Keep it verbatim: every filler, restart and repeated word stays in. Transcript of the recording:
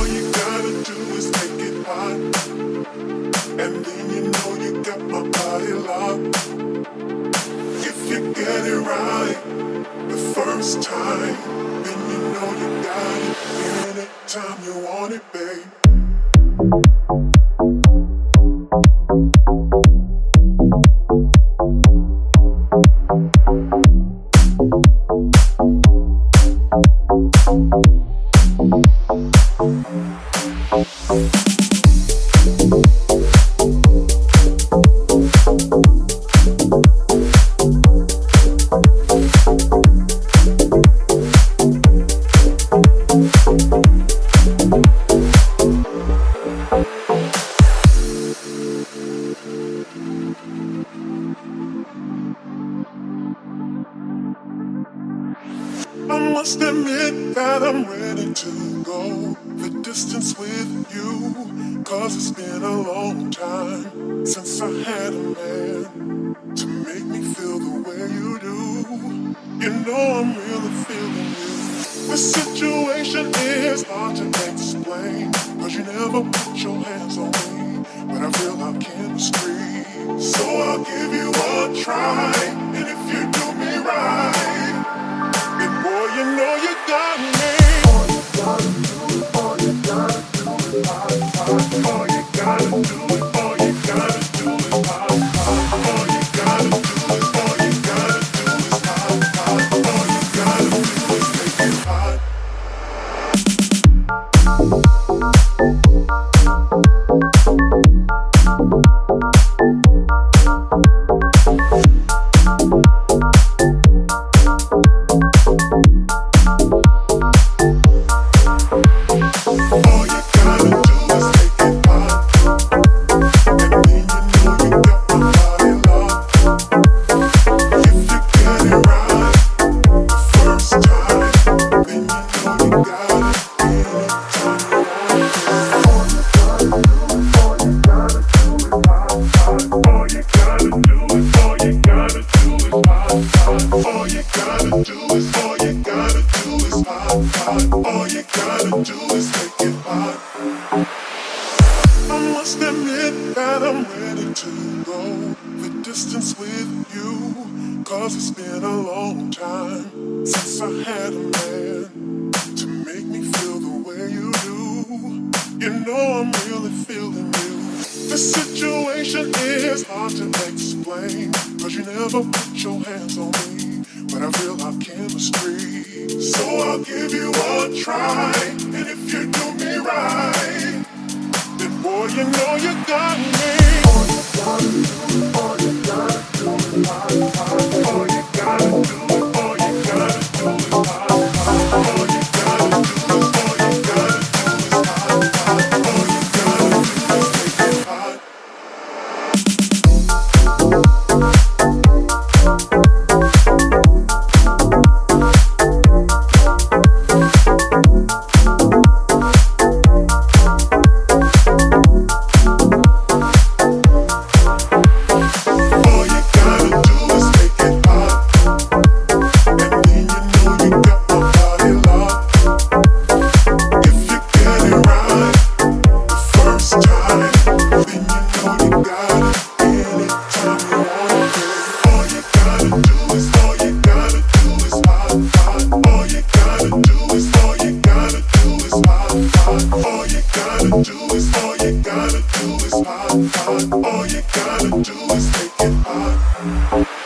All you gotta do is make it hot, and then you know you got my body locked. If you get it right the first time, then you know you got it anytime you want it, babe. I must admit that I'm ready to go the distance with you, 'cause it's been a long time since I had a man to make me feel the way you do. You know I'm really feeling you. The situation is hard to explain, 'cause you never put your hands on me, but I feel our chemistry. So I'll give you a try, and if you do me right, then boy, you know you got me. All you gotta do, all you gotta do is hot, hot. All you gotta do is, all you gotta do is hot, hot. All you gotta do is, all you gotta do is hot, hot. All you gotta do is make it hot. All you gotta do is make it hot. I must admit that I'm ready to go the distance with you, 'cause it's been a long time since I had a man to make me feel the way you do. You know I'm really feeling you. The situation is hard to explain, 'cause you never put your hands on me, but I feel our chemistry. So I'll give you a try, and if you do me right, then boy, you know you got me. All you gotta do, all you gotta do is hot, hot. All you gotta do is, all you gotta do is hot, hot. All you gotta do is, all you gotta do is hot, hot. All you gotta do is make it hot. All you gotta do is, all you gotta do is hot, hot. All you gotta do is make it hot.